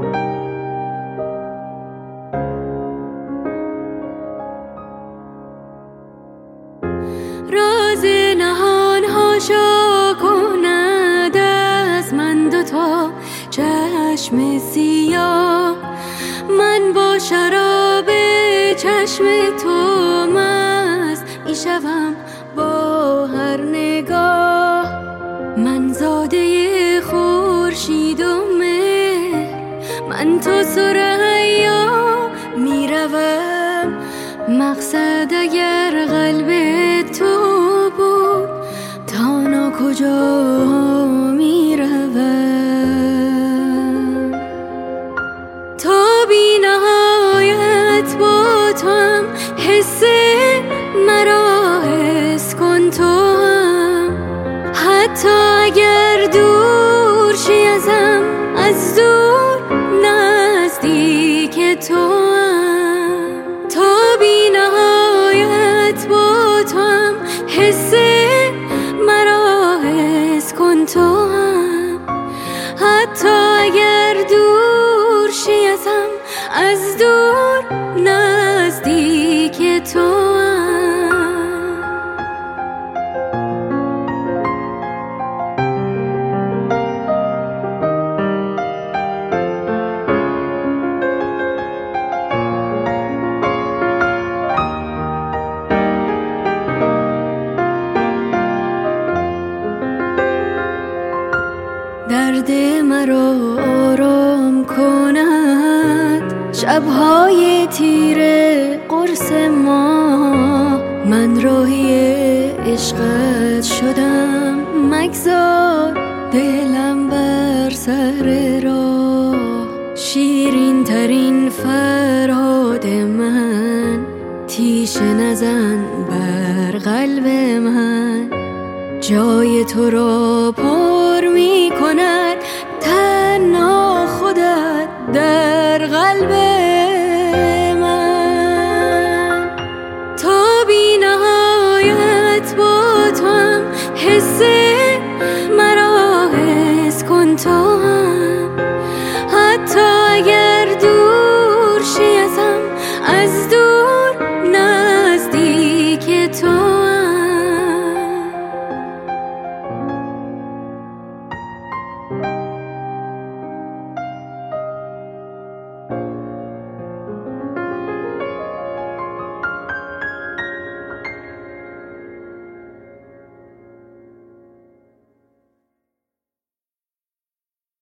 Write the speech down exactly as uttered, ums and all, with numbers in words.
راز نهان هاشا کند از من دوتا چشم سیاه، من با شراب چشم تو مست می شوم با هر نگاه. من زاده خورشید و مهر، من تا ثریا می روم، مقصد اگر قلب تو بود تا ناکجا می روم. تا بی نهایت با تو هم حس مرا حس کن تو هم، حتی اگر دور شی ازم، از دور نزدیک تو هم. تا بی نهایت با تو هم حس مرا حس کن تو هم، حتی اگر دور شی ازم، از دور نزدیک تو هم. درد مرا آرام کند شبهای تیره قرص ما، من راهی عشقت شدم، مگذار دلم بر سر راه. شیرین ترین فرهاد من، تیشه نزن بر قلب من، جای تو را پر می کنم